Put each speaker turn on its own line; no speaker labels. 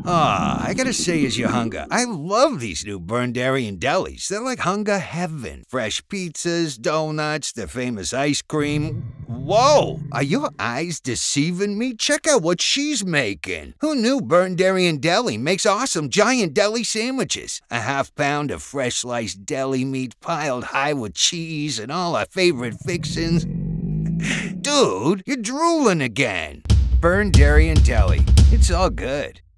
I gotta say is your hunger. I love these new Burn Dairy delis. They're like hunger heaven. Fresh pizzas, donuts, their famous ice cream. Whoa! Are your eyes deceiving me? Check out what she's making. Who knew Burn Dairy Deli makes awesome giant deli sandwiches? A half pound of fresh sliced deli meat piled high with cheese and all our favorite fixins. Dude, you're drooling again. Burn Dairy Deli. It's all good.